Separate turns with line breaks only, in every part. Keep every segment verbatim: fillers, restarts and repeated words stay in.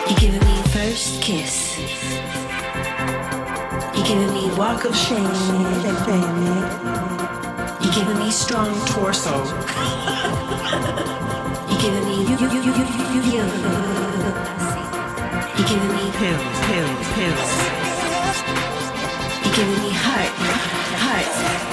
You're giving me first kiss. You're giving me walk of shame. You're giving me strong torso. You're giving me you you you you you you. You're giving me pills, pills, pills. You're giving me heart, heart.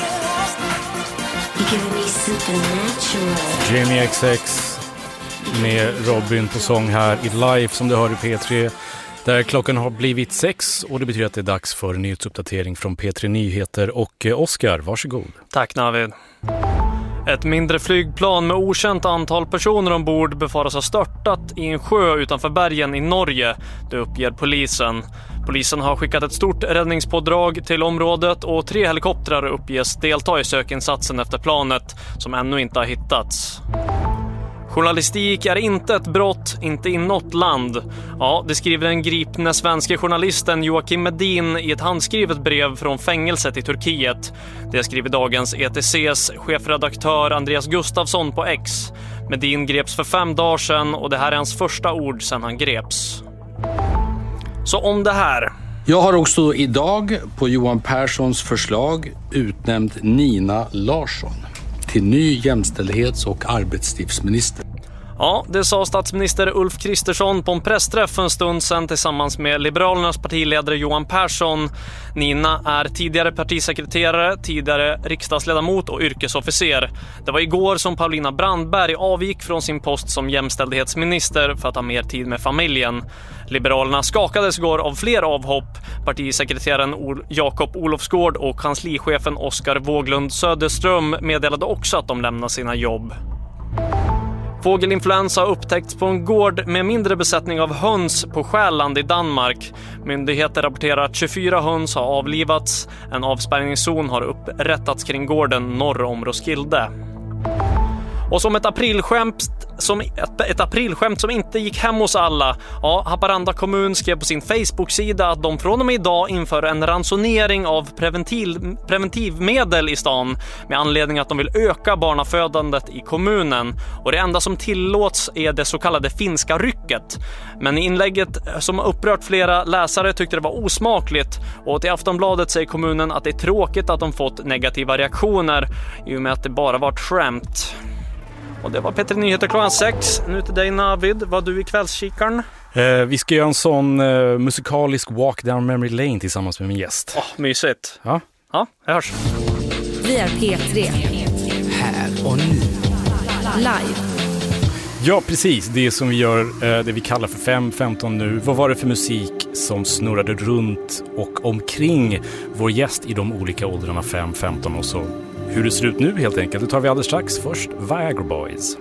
You're giving me supernatural.
Jamie X X med Robin på sång här i live som du hör i P tre. Där klockan har blivit sex och det betyder att det är dags för en nyhetsuppdatering från P tre Nyheter. Och Oskar, varsågod.
Tack Navid. Ett mindre flygplan med okänt antal personer ombord befaras ha störtat i en sjö utanför bergen i Norge. Det uppger polisen. Polisen har skickat ett stort räddningspådrag till området och tre helikoptrar uppges delta i sökinsatsen efter planet som ännu inte har hittats. Journalistik är inte ett brott, inte i något land. Ja, det skriver den gripne svenska journalisten Joakim Medin i ett handskrivet brev från fängelset i Turkiet. Det skriver dagens E T C:s chefredaktör Andreas Gustafsson på X. Medin greps för fem dagar sedan och det här är hans första ord sedan han greps. Så om det här.
Jag har också idag på Johan Perssons förslag utnämnt Nina Larsson till ny jämställdhets- och arbetslivsminister.
Ja, det sa statsminister Ulf Kristersson på en pressträff för en stund sedan tillsammans med Liberalernas partiledare Johan Persson. Nina är tidigare partisekreterare, tidigare riksdagsledamot och yrkesofficer. Det var igår som Paulina Brandberg avgick från sin post som jämställdhetsminister för att ha mer tid med familjen. Liberalerna skakades igår av fler avhopp. Partisekreteraren Jakob Olofsgård och kanslichefen Oskar Våglund Söderström meddelade också att de lämnar sina jobb. Fågelinfluensa har upptäckts på en gård med mindre besättning av höns på Själland i Danmark. Myndigheter rapporterar att tjugofyra höns har avlivats. En avspärrningszon har upprättats kring gården norr om Roskilde. Och som ett aprilskämt som ett, ett aprilskämt som inte gick hem hos alla. Ja, Haparanda kommun skrev på sin Facebook-sida att de från och med idag inför en ransonering av preventiv, preventivmedel i stan med anledning att de vill öka barnafödandet i kommunen. Och det enda som tillåts är det så kallade finska rycket. Men i inlägget som upprört flera läsare tyckte det var osmakligt. Och till Aftonbladet säger kommunen att det är tråkigt att de fått negativa reaktioner i och med att det bara var ett skämt. Och det var P tre Nyheter klockan sex. Nu till dig Navid, vad du i kvällskikaren?
Eh, vi ska göra en sån eh, musikalisk walk down memory lane tillsammans med min gäst.
Åh, oh, mysigt.
Ja,
ja, jag hörs.
Vi är P tre.
Här och nu.
Live.
Ja, precis. Det som vi gör, eh, det vi kallar för fem femton nu. Vad var det för musik som snurrade runt och omkring vår gäst i de olika åldrarna fem femton och så? Hur det ser ut nu helt enkelt, det tar vi alldeles strax. Först Viagra Boys.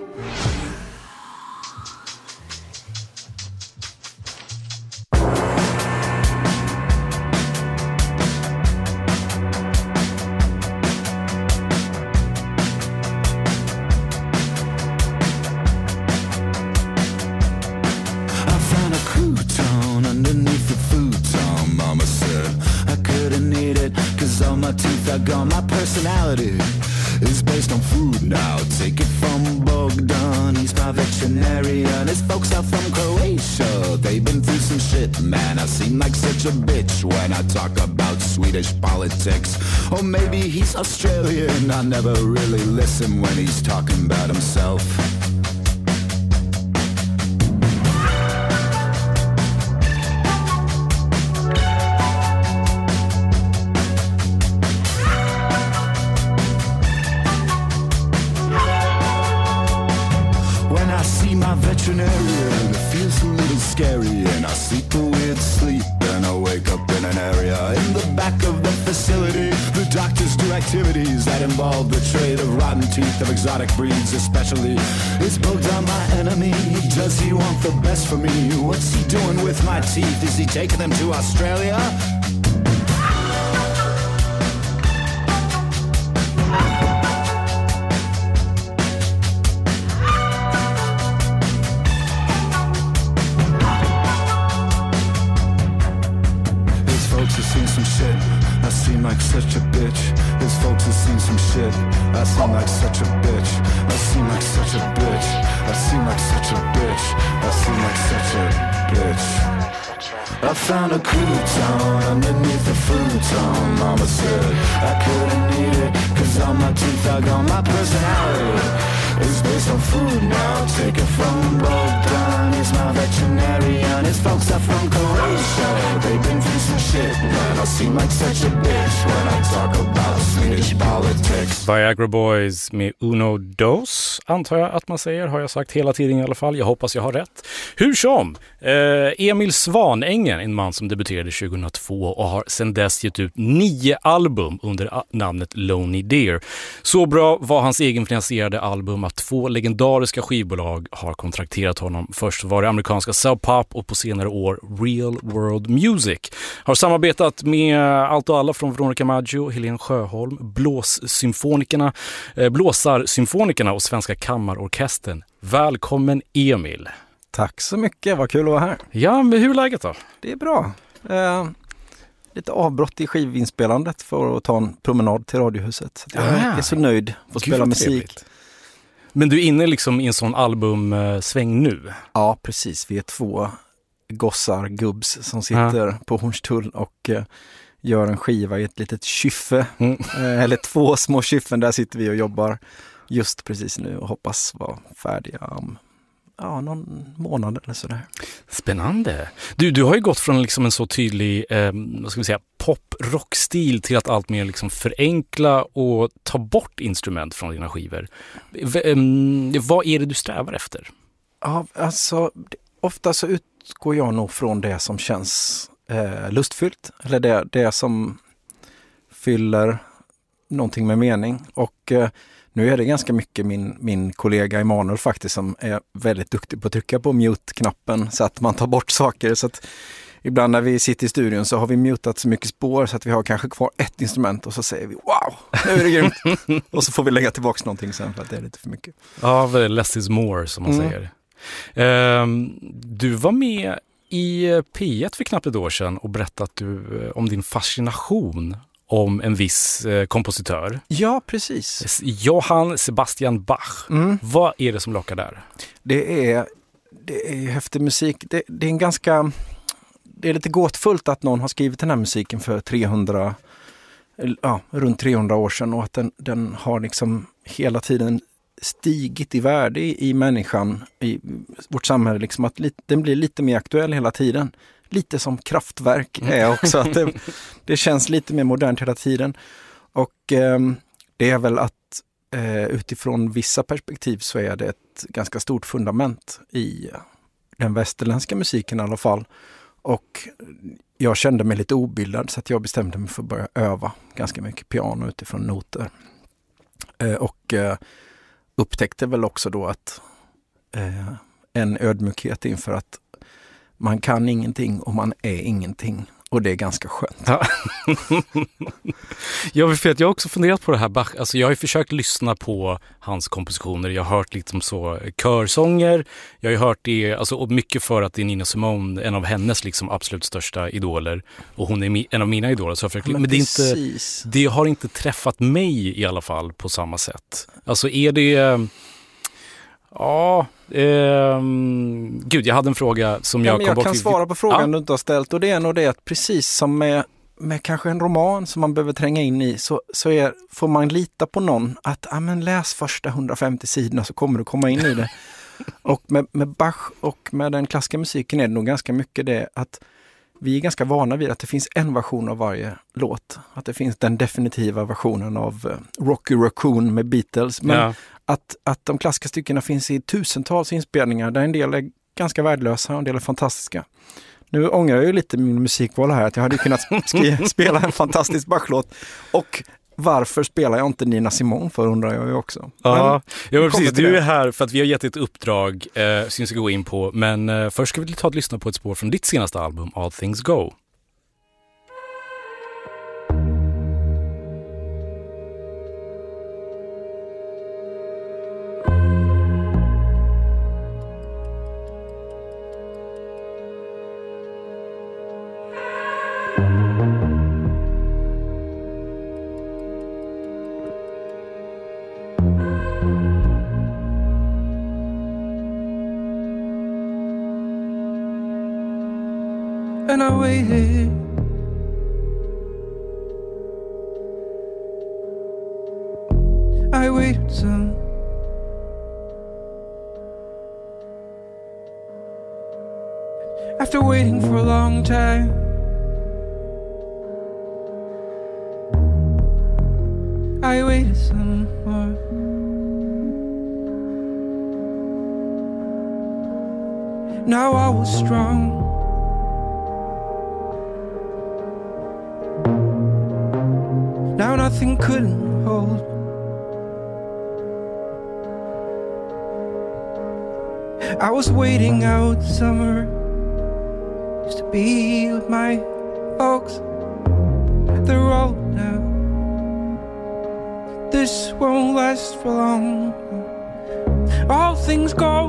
Is based on food now. Take it from Bogdan, he's my veterinarian. His folks are from Croatia, they've been through some shit, man. I seem like such a bitch when I talk about Swedish politics. Or maybe he's Australian, I never really listen when he's talking about himself. Veterinarian, it feels a little scary, and I sleep a weird sleep, and I wake up in an area in the back of the facility. The doctors do activities that involve the trade of rotten teeth of exotic breeds, especially. Is Bogdan my enemy? Does he want the best for me? What's he doing with my teeth? Is he taking them to Australia? Like such a bitch. His folks have seen some shit. I seem like such a bitch. I seem like such a bitch. I seem like such a bitch. I seem like such a bitch. I found a crouton underneath the futon. Mama said I couldn't eat it, cause all my teeth are gone. My personality is based on food now. Take it from Bogdan, he's my veterinarian. His folks are from Croatia, they've been through some shit. Man, I seem like such a bitch when I talk about Swedish politics.
Viagra Boys med Uno Dos, antar jag att man säger, har jag sagt hela tiden i alla fall. Jag hoppas jag har rätt. Hur som, eh, Emil Svanängen, en man som debuterade tjugohundratvå och har sedan dess gett ut nio album under namnet Lonely Deer. Så bra var hans egenfinansierade album att två legendariska skivbolag har kontrakterat honom. Först var det amerikanska Sub Pop och på senare år Real World Music. Har samarbetat med allt och alla från Veronica Maggio, Helene Sjöholm, Blåssymfonikerna, eh, Blåsarsymfonikerna och Svenska Kammarorkestern. Välkommen Emil.
Tack så mycket, vad kul att vara här.
Ja, men hur är läget då?
Det är bra. Eh, lite avbrott i skivinspelandet för att ta en promenad till Radiohuset. Så jag ah, är så nöjd för att spela musik. Trevligt.
Men du är inne liksom i en sån albumsväng nu?
Ja, precis. Vi är två gossar, gubbs, som sitter ah. på Hornstull och eh, gör en skiva i ett litet kyffe. Mm. Eh, eller två små kyffen, där sitter vi och jobbar just precis nu och hoppas vara färdiga om ja, någon månad eller sådär.
Spännande. Du, du har ju gått från liksom en så tydlig eh, vad ska vi säga, pop-rock-stil till att allt mer liksom förenkla och ta bort instrument från dina skivor. V- eh, vad är det du strävar efter?
Ja, alltså ofta så utgår jag nog från det som känns eh, lustfyllt. Eller det, det som fyller någonting med mening. Och eh, nu är det ganska mycket min, min kollega Emanuel faktiskt som är väldigt duktig på att trycka på mute-knappen så att man tar bort saker. Så att ibland när vi sitter i studion så har vi mutat så mycket spår så att vi har kanske kvar ett instrument och så säger vi wow, nu är det grymt. Och så får vi lägga tillbaka någonting sen för att det är lite för mycket.
Ja, less is more som man mm. säger. Um, du var med i P ett för knappt ett år sedan och berättade du, om din fascination om en viss eh, kompositör.
Ja, precis.
Johann Sebastian Bach. Mm. Vad är det som lockar där?
Det är, det är häftig musik. Det, det är en ganska... Det är lite gåtfullt att någon har skrivit den här musiken för trehundra, ja, runt trehundra år sedan och att den, den har liksom hela tiden stigit i värde i, i människan, i vårt samhälle. Liksom att li, den blir lite mer aktuell hela tiden. Lite som Kraftwerk är också. Att det, det känns lite mer modernt hela tiden. Och eh, det är väl att eh, utifrån vissa perspektiv så är det ett ganska stort fundament i den västerländska musiken i alla fall. Och jag kände mig lite obildad så att jag bestämde mig för att börja öva ganska mycket piano utifrån noter. Eh, och eh, upptäckte väl också då att eh, en ödmjukhet inför att man kan ingenting och man är ingenting. Och det är ganska skönt.
Ja. Jag vill för att jag har också funderat på det här Bach. Alltså jag har ju försökt lyssna på hans kompositioner. Jag har hört liksom så körsånger. Jag har ju hört det, alltså, och mycket för att det är Nina Simone, en av hennes liksom absolut största idoler. Och hon är mi- en av mina idoler. Så försökt, men men det, är inte, det har inte träffat mig i alla fall på samma sätt. Alltså är det... Ja, eh, gud, jag hade en fråga som jag
ja,
kom
jag
bort
kan
till.
svara på frågan
ja.
du inte har ställt och det är nog det att precis som med, med kanske en roman som man behöver tränga in i så, så är, får man lita på någon att ah, men läs första hundrafemtio sidorna så kommer du komma in i det. Och med, med Bach och med den klassiska musiken är det nog ganska mycket det att vi är ganska vana vid att det finns en version av varje låt. Att det finns den definitiva versionen av uh, Rocky Raccoon med Beatles. Men ja. att, att de klassiska styckena finns i tusentals inspelningar där en del är ganska värdelösa och en del är fantastiska. Nu ångrar jag ju lite min musikval här att jag hade kunnat skri- spela en fantastisk Bach-låt. Och varför spelar jag inte Nina Simone för undrar jag ju också.
Ja, men, ja precis. Du är här för att vi har gett ett uppdrag eh, som vi ska gå in på. Men eh, först ska vi ta ett lyssna på ett spår från ditt senaste album, All Things Go.
and I waited. I waited some. After waiting for a long time, I waited some more. Now I was strong. Now nothing couldn't hold. I was waiting out summer just to be with my folks. They're old now. This won't last for long. All things go.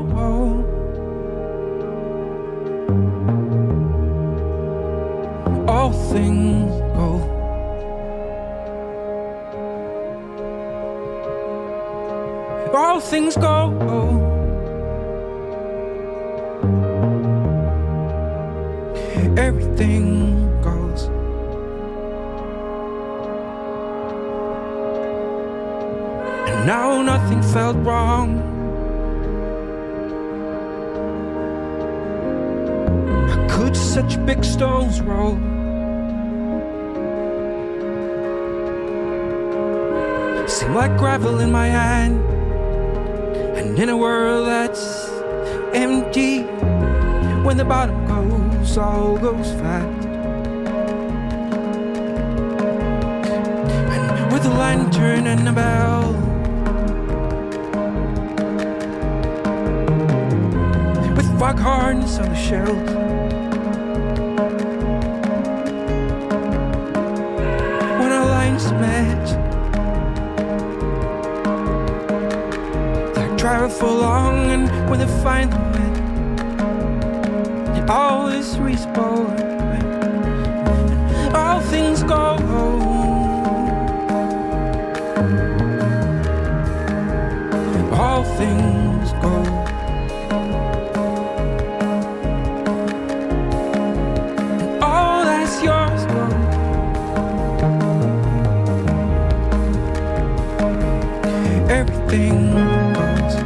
All things go. All things go. Everything goes. And now nothing felt wrong. How could such big stones roll? Seem like gravel in my hand. And in a world that's empty, when the bottom goes, all goes fast. And with a lantern and a bell, with fog harness on the shelf, when our lines met, travel for long, and when they finally met, you always respawn. All things go. All things go. And all that's yours go. Everything goes.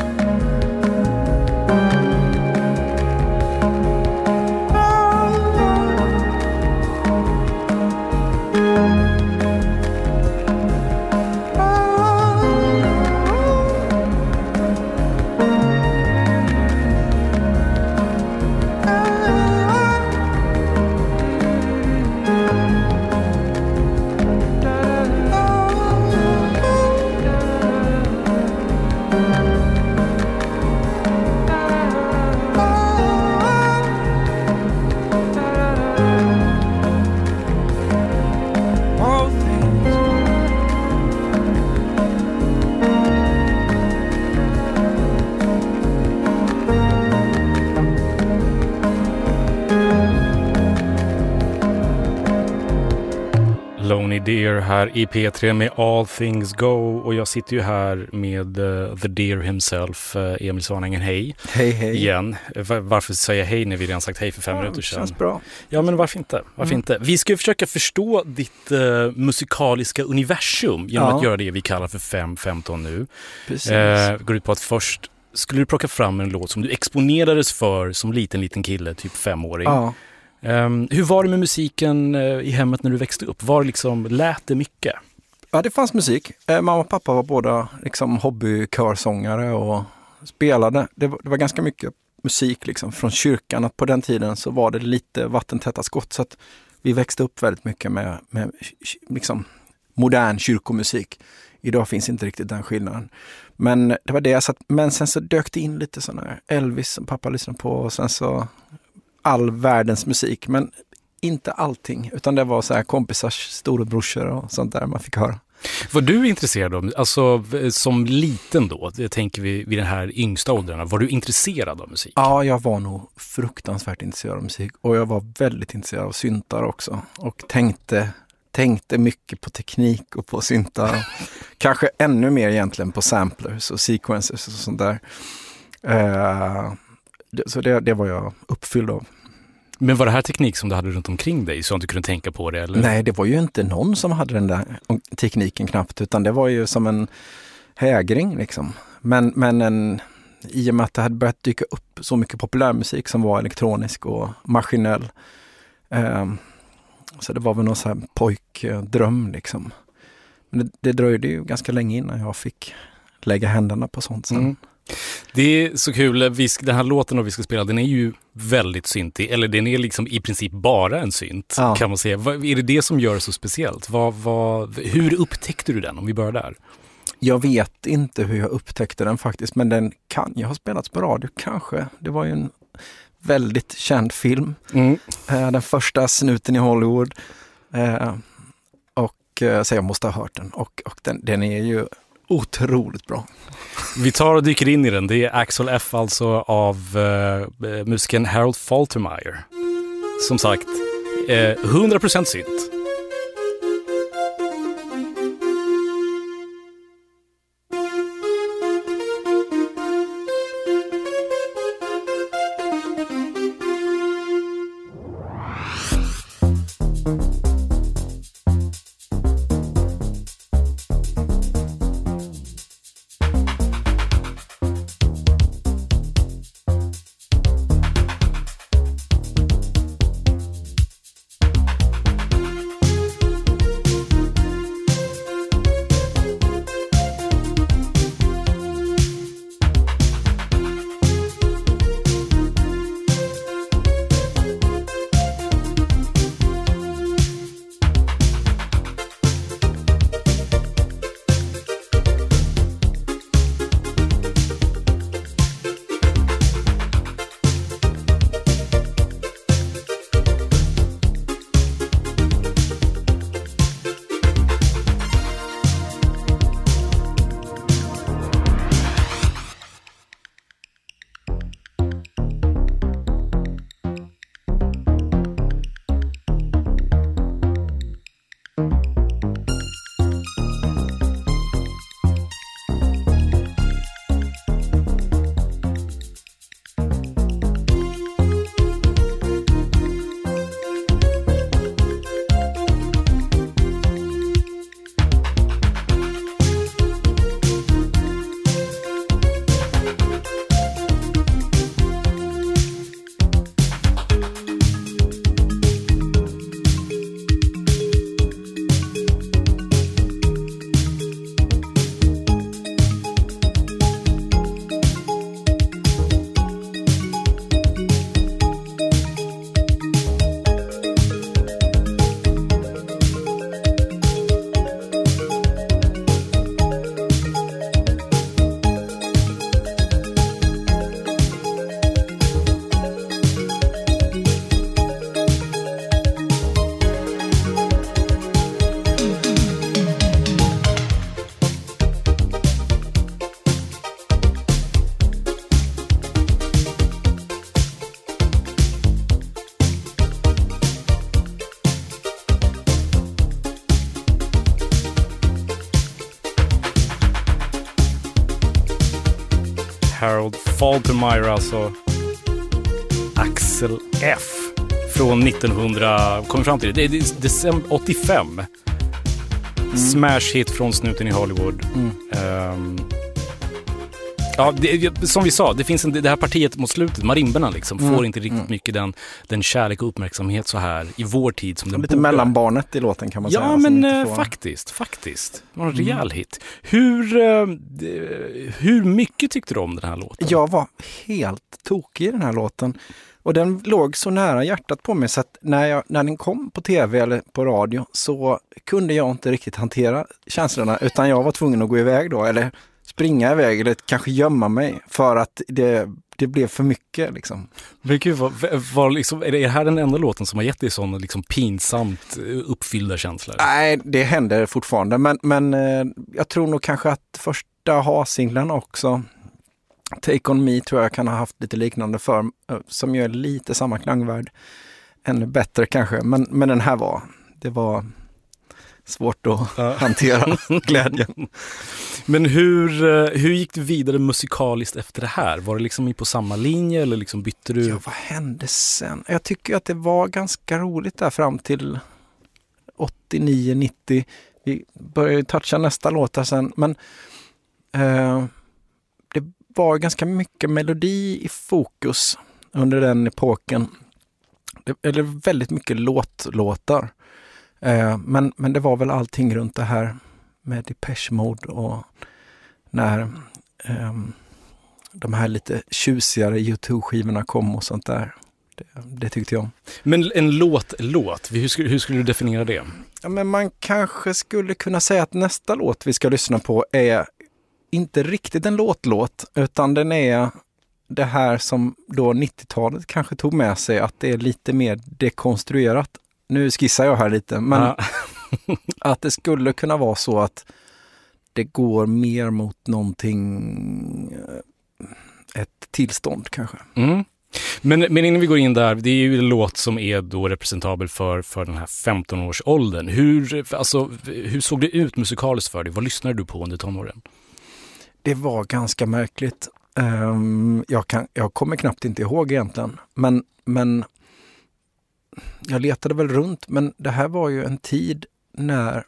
Lonely Deer här i P tre med All Things Go, och jag sitter ju här med uh, The Deer himself, uh, Emil Svanängen. Hej.
Hej, hej.
Igen. Var, varför säger jag hej när vi redan sagt hej för fem
ja,
minuter sedan?
Känns bra.
Ja, men varför inte? Varför mm. inte? Vi ska försöka förstå ditt uh, musikaliska universum genom ja. att göra det vi kallar för fem femton nu.
Precis.
Uh, går ut på att först skulle du plocka fram en låt som du exponerades för som liten, liten kille, typ femåring. Ja. Um, hur var det med musiken uh, i hemmet när du växte upp? Var det liksom, lät det mycket?
Ja, det fanns musik. Eh, mamma och pappa var båda liksom hobbykörsångare och spelade. Det var, det var ganska mycket musik liksom från kyrkan. Att på den tiden så var det lite vattentäta skott, så att vi växte upp väldigt mycket med, med liksom modern kyrkomusik. Idag finns inte riktigt den skillnaden. Men det var det jag satt. Men sen så dök det in lite sådana här Elvis som pappa lyssnade på, och sen så all världens musik, men inte allting, utan det var så här kompisars storebrorsor och sånt där man fick höra.
Var du intresserad av, alltså som liten då, jag tänker vi vid den här yngsta åldrarna, var du intresserad av musik?
Ja, jag var nog fruktansvärt intresserad av musik, och jag var väldigt intresserad av syntar också, och tänkte tänkte mycket på teknik och på syntar. Kanske ännu mer egentligen på samplers och sequencers och sånt där. Uh, Så det, det var jag uppfylld av.
Men var det här teknik som du hade runt omkring dig så att du kunde tänka på det? Eller?
Nej, det var ju inte någon som hade den där tekniken knappt, utan det var ju som en hägring liksom. Men, men en, i och med att det hade börjat dyka upp så mycket populärmusik som var elektronisk och maskinell. Eh, så det var väl någon så här pojkdröm liksom. Men det, det dröjde ju ganska länge innan jag fick lägga händerna på sånt sen. Mm.
Det är så kul, vi, den här låten och vi ska spela, den är ju väldigt syntig, eller den är liksom i princip bara en synt, ja. Kan man säga. Vad, är det det som gör det så speciellt? Vad, vad, hur upptäckte du den, om vi börjar där?
Jag vet inte hur jag upptäckte den faktiskt, men den kan jag ha spelats på radio kanske. Det var ju en väldigt känd film. Mm. Eh, den första snuten i Hollywood. Eh, och eh, så jag måste ha hört den. Och, och den, den är ju otroligt bra.
Vi tar och dyker in i den. Det är Axel F alltså av eh, musikern Harold Faltermeyer. Som sagt, eh, hundra procent synt. Harold Faltermeyer, alltså Axel F från nittonhundra, kommer fram till det, det är december åttiofem. Mm. Smash hit från snuten i Hollywood. Mm. Um, ja, det, som vi sa, det finns en, det här partiet mot slutet, marimberna liksom, mm. får inte riktigt mm. mycket den, den kärlek och uppmärksamhet så här i vår tid som den
lite
borde.
Mellanbarnet i låten kan man
ja,
säga.
Ja, men äh, faktiskt, faktiskt. Det var en rejäl mm. hit. Hur, uh, hur mycket tyckte du om den här låten?
Jag var helt tokig i den här låten. Och den låg så nära hjärtat på mig så att när, jag, när den kom på tv eller på radio så kunde jag inte riktigt hantera känslorna, utan jag var tvungen att gå iväg då, eller springa iväg eller kanske gömma mig för att det, det blev för mycket liksom.
Men gud, vad, vad liksom, är det här den enda låten som har gett dig sådana liksom pinsamt uppfyllda känslor?
Nej, det händer fortfarande, men, men eh, jag tror nog kanske att första ha-singlen också, Take On Me, tror jag kan ha haft lite liknande för, som gör lite samma klangvärd. Ännu bättre kanske, men, men den här var, det var svårt att ja. hantera glädjen.
Men hur, hur gick du vidare musikaliskt efter det här? Var det liksom på samma linje eller liksom bytte du?
Ja, vad hände sen? Jag tycker att det var ganska roligt där fram till åttionio nittio. Vi började toucha nästa låt där sen, men eh, det var ganska mycket melodi i fokus under den epoken. Det, eller väldigt mycket låt-låtar. Eh, men, men det var väl allting runt det här med Depeche Mode och när eh, de här lite tjusigare YouTube-skivorna kom och sånt där. Det, det tyckte jag om.
Men en låt-låt, hur skulle, hur skulle du definiera det?
Ja, men man kanske skulle kunna säga att nästa låt vi ska lyssna på är inte riktigt en låt-låt, utan den är det här som då nittiotalet kanske tog med sig, att det är lite mer dekonstruerat. Nu skissar jag här lite, men ja. Att det skulle kunna vara så att det går mer mot någonting, ett tillstånd kanske.
Mm. Men, men innan vi går in där, det är ju en låt som är då representabel för, för den här femton-årsåldern. Hur, alltså, hur såg det ut musikaliskt för dig? Vad lyssnade du på under tonåren?
Det var ganska märkligt. Um, jag, kan, jag kommer knappt inte ihåg egentligen. Men, men jag letade väl runt. Men det här var ju en tid när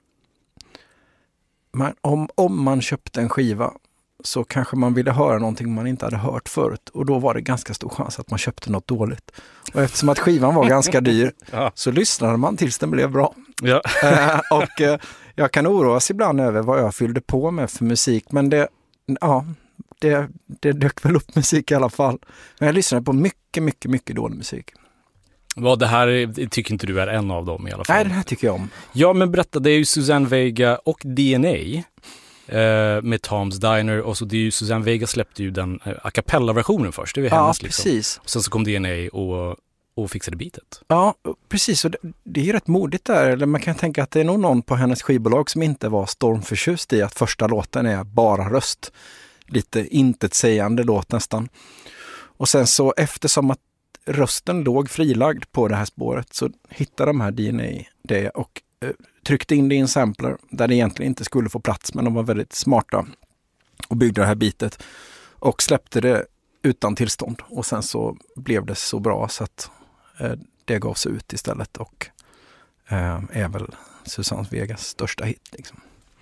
man, om, om man köpte en skiva så kanske man ville höra någonting man inte hade hört förut. Och då var det ganska stor chans att man köpte något dåligt. Och eftersom att skivan var ganska dyr ja. så lyssnade man tills den blev bra.
Ja.
uh, och uh, jag kan oroas ibland över vad jag fyllde på med för musik. Men det, ja, det, det dök väl upp musik i alla fall. Men jag lyssnade på mycket, mycket, mycket dålig musik.
Ja, det här tycker inte du är en av dem i alla fall.
Nej, det här tycker jag om.
Ja, men berätta, det är ju Suzanne Vega och D N A eh, med Tom's Diner. Och så det är ju Suzanne Vega släppte ju den eh, a cappella-versionen först. Det är hennes,
ja,
liksom.
Precis.
Och sen så kom D N A och, och fixade bitet.
Ja, precis. Och det, det är ju rätt modigt där. Eller man kan tänka att det är nog någon på hennes skivbolag som inte var stormförtjust i att första låten är bara röst. Lite intetsägande låt nästan. Och sen så eftersom att rösten låg frilagd på det här spåret så hittade de här D N A det och eh, tryckte in det i en sampler där det egentligen inte skulle få plats, men de var väldigt smarta och byggde det här bitet och släppte det utan tillstånd. Och sen så blev det så bra så att eh, det gavs ut istället och eh, är väl Suzanne Vegas största hit liksom.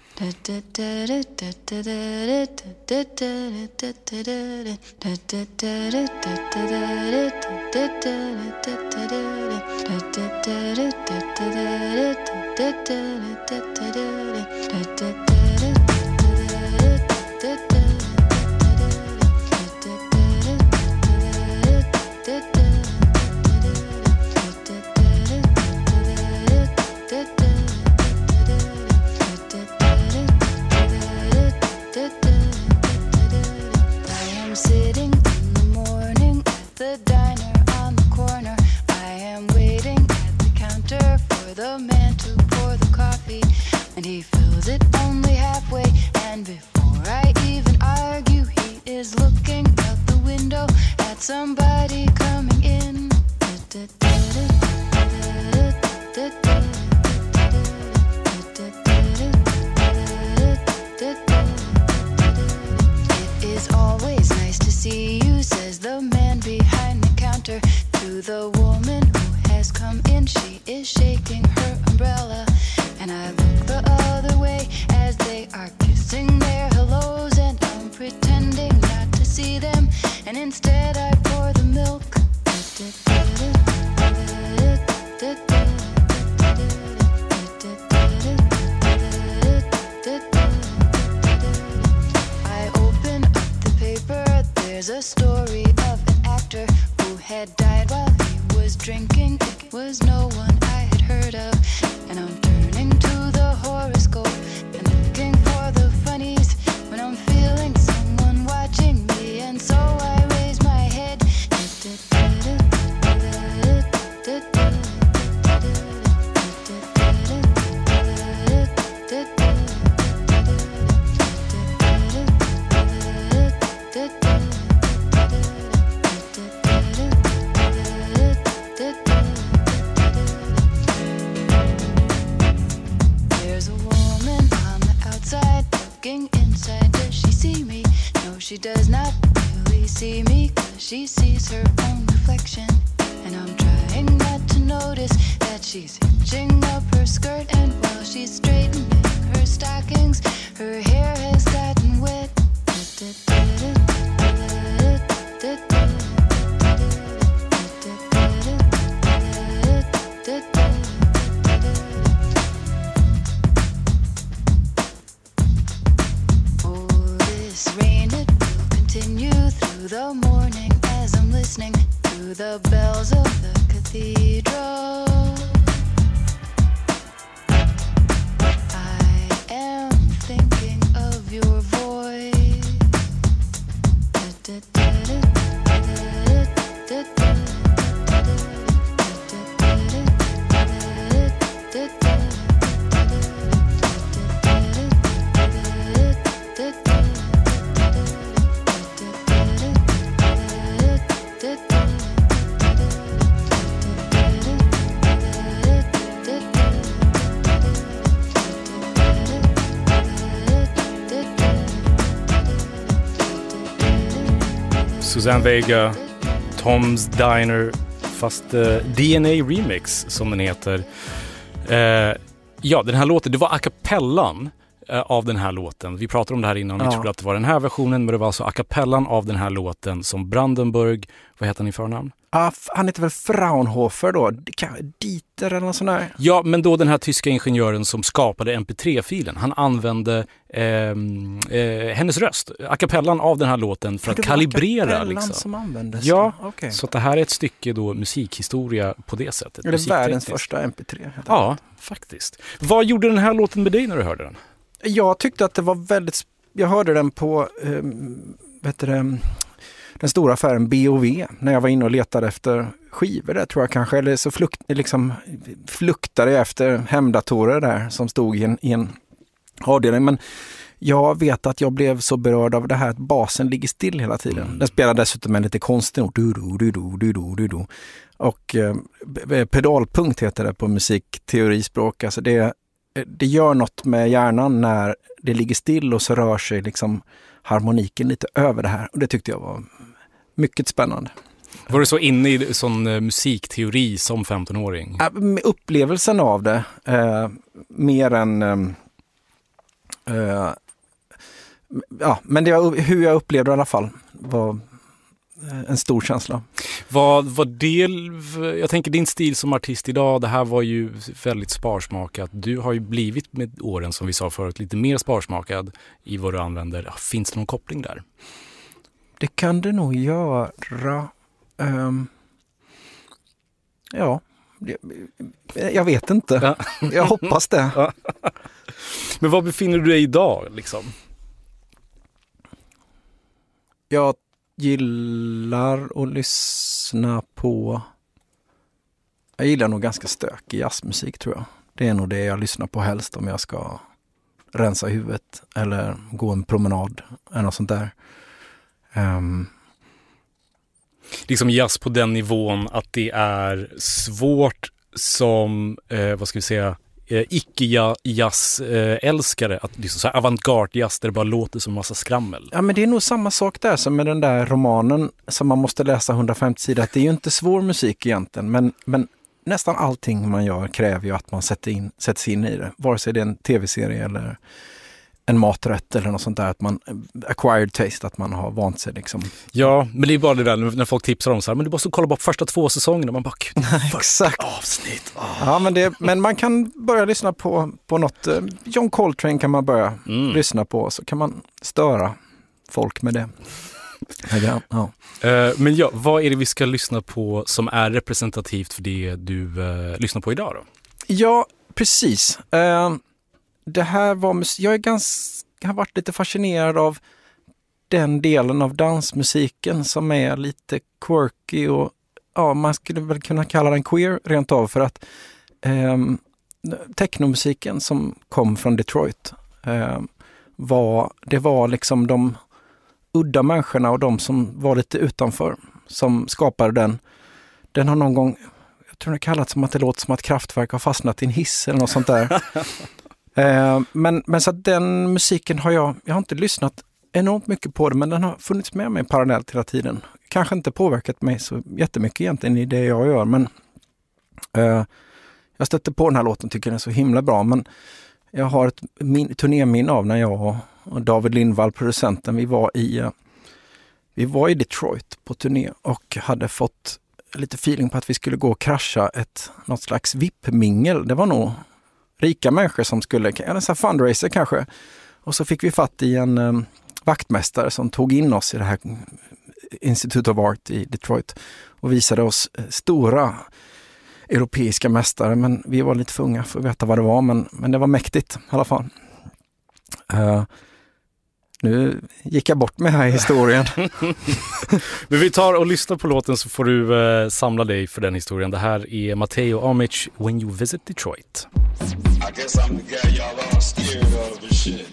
The man to pour the coffee, and he fills it only halfway. And before I even argue, he is looking out the window at somebody coming in. It is always nice to see you, says the man behind the counter to the woman who has come in. She is shaking her umbrella, and I look the other way as they are kissing their hellos, and I'm pretending not to see them, and instead I pour the milk. I open up the paper, there's a story of an actor who had died while he was drinking. It was no one I had heard of, and I'm turning to the horoscope and looking for the funnies when I'm feeling someone watching me, and so I raise my head. she does not really see me, 'cause she sees her own reflection. And I'm trying not to notice that she's hitching up her skirt, and while she's straightening her stockings, her hair has gotten wet. Oh, this rain, it will continue through the morning as I'm listening to the bells of the cathedral. I am thinking of your voice.
Suzanne Vega, Tom's Diner, fast uh, D N A Remix som den heter. Uh, ja, den här låten, det var a cappellan uh, av den här låten. Vi pratade om det här innan, vi
ja.
trodde att det var den här versionen, men det var alltså a cappellan av den här låten som Brandenburg, vad heter han i förnamn?
Ah, han heter väl Fraunhofer då? Dieter eller något sånt där?
Ja, men då den här tyska ingenjören som skapade M P tre-filen. Han använde eh, eh, hennes röst, a cappellan av den här låten för, för att kalibrera. Liksom.
Som användes?
Ja,
okay.
Så att det här är ett stycke då musikhistoria på det sättet.
Är det världens första M P tre?
Ja, faktiskt. Vad gjorde den här låten med dig när du hörde den?
Jag tyckte att det var väldigt... Jag hörde den på... Um, vet du det, den stora affären B och V när jag var inne och letade efter skivor där, tror jag kanske. Eller så flukt, liksom, fluktade jag efter hemdatorer där som stod i en, i en avdelning. Men jag vet att jag blev så berörd av det här att basen ligger still hela tiden. Mm. Den spelar dessutom en lite konstig ord. Du, du, du, du, du, du, du. Och eh, pedalpunkt heter det på musikteorispråk. Alltså det, det gör något med hjärnan när det ligger still och så rör sig liksom harmoniken lite över det här. Och det tyckte jag var mycket spännande.
Var du så inne i sån uh, musikteori som femtonåring?
Äh, med upplevelsen av det. Eh, mer än... Eh, ja, men det, hur jag upplevde det i alla fall var en stor känsla.
Vad var det, jag tänker din stil som artist idag, det här var ju väldigt sparsmakat. Du har ju blivit med åren, som vi sa förut, lite mer sparsmakad i vad du använder. Finns det någon koppling där?
Det kan det nog göra. Um, ja, jag, jag vet inte. Ja. Jag hoppas det. Ja.
Men var befinner du dig idag liksom?
Jag gillar att lyssna på... Jag gillar nog ganska stökig jazzmusik, tror jag. Det är nog det jag lyssnar på helst om jag ska rensa huvudet eller gå en promenad eller något sånt där. Um...
Liksom jazz på den nivån att det är svårt som, eh, vad ska vi säga, eh, icke-jazz-älskare att lyssna så här avantgarde-jazz där det bara låter som en massa skrammel.
Ja, men det är nog samma sak där som med den där romanen som man måste läsa hundrafemtio sidor. Att det är ju inte svår musik egentligen, men, men nästan allting man gör kräver ju att man sätter, in, sätter sig in i det. Vare sig det är en tv-serie eller en maträtt eller något sånt där, att man acquired taste, att man har vant sig liksom.
Ja, men det är bara det där när folk tipsar om så här, men du måste kolla på första två säsongerna och man bara, gud,
exakt
avsnitt. Oh.
Ja, men, det, men man kan börja lyssna på, på något, John Coltrane kan man börja mm. lyssna på, så kan man störa folk med det. Ja. Ja.
Uh, men ja, vad är det vi ska lyssna på som är representativt för det du uh, lyssnar på idag då?
Ja, precis. Uh, Det här var, jag är ganska, har varit lite fascinerad av den delen av dansmusiken som är lite quirky och ja, man skulle väl kunna kalla den queer rent av, för att eh, technomusiken som kom från Detroit eh, var, det var liksom de udda människorna och de som var lite utanför som skapade den. Den har någon gång, jag tror det kallat som att det låter som att Kraftwerk har fastnat i en hiss eller något sånt där. Eh, men, men så att den musiken har jag, jag har inte lyssnat enormt mycket på det, men den har funnits med mig parallellt hela tiden. Kanske inte påverkat mig så jättemycket egentligen i det jag gör, men uh, jag stötte på den här låten, tycker den är så himla bra, men jag har ett min- turnéminne av när jag och David Lindvall, producenten, vi var i uh, vi var i Detroit på turné och hade fått lite feeling på att vi skulle gå och krascha ett något slags V I P-mingel. Det var nog rika människor som skulle, en sån här fundraiser kanske. Och så fick vi fatt i en um, vaktmästare som tog in oss i det här Institute of Art i Detroit och visade oss stora europeiska mästare, men vi var lite för unga för att veta vad det var, men, men det var mäktigt i alla fall. Uh, nu gick jag bort med här i historien.
Men vi tar och lyssnar på låten så får du uh, samla dig för den historien. Det här är Matteo Homage, When You Visit Detroit.
I guess I'm the guy y'all all scared of and shit.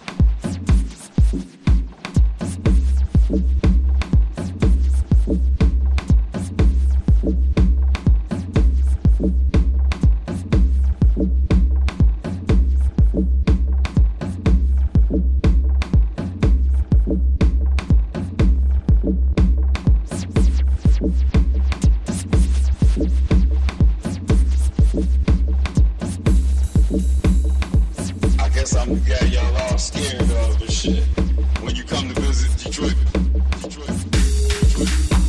I'm the guy y'all all scared of and shit. When you come to visit Detroit, Detroit, Detroit.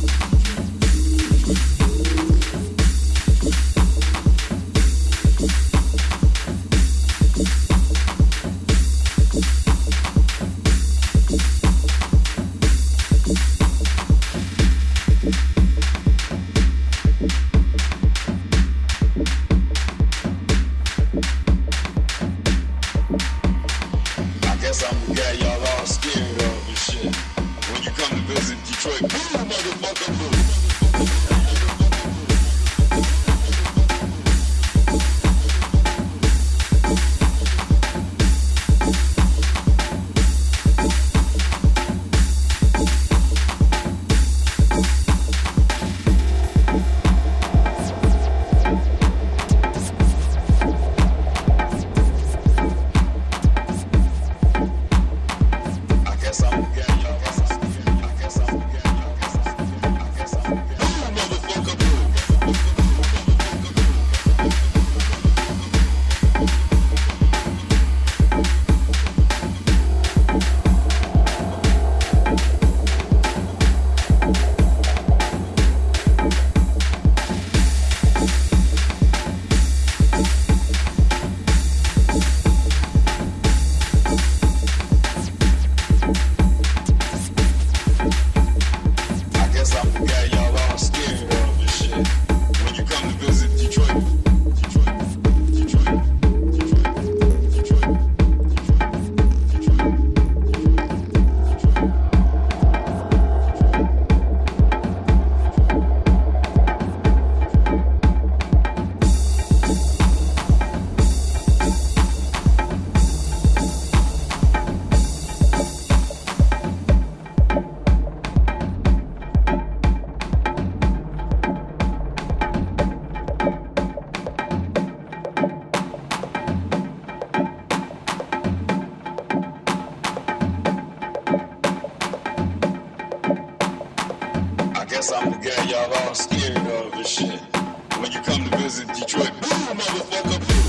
I'm the guy y'all all scared of and shit. When you come to visit Detroit, boom, motherfucker, boom.